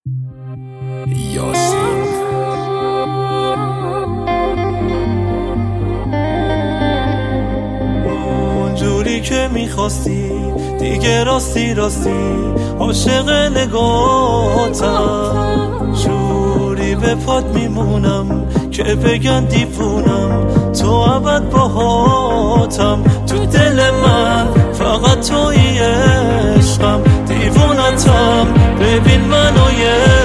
یاسین اونجوری که میخواستی دیگه راستی عاشق نگاتم، جوری به پات میمونم که بگن دیوونم، تو ابد باهاتم. تو دل من فقط تویی عشقم، دیوونتم ببین منو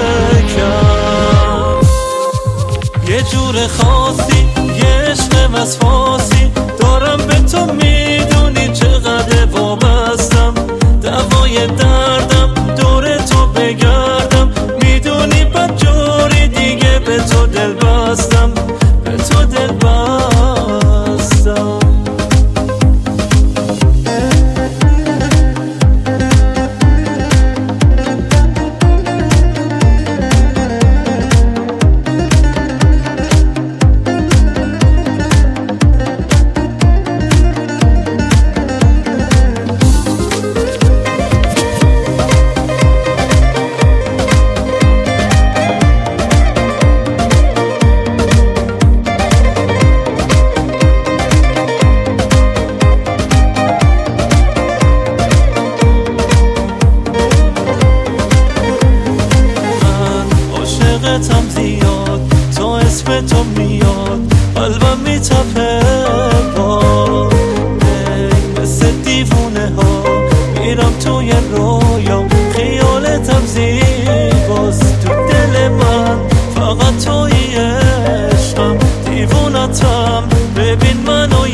یکم. یه جور خاصی یه عشق وسواسی دارم به تو، میدونی چقدر وابستم، دوای دردم دور تو بگردم، میدونی بد جوری دیگه به تو دل بستم، به تو دل بستم. عاشقتم زیاد، تا اسم تو میاد قلبم میتپه، با مثل دیوونه ها میرم توی رویام، خیالتم زیباست. تو دل من فقط تویی عشقم، دیوونتم ببین منو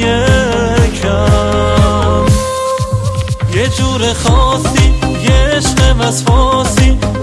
یکم. یه جور خاصی یه عشق وسواسی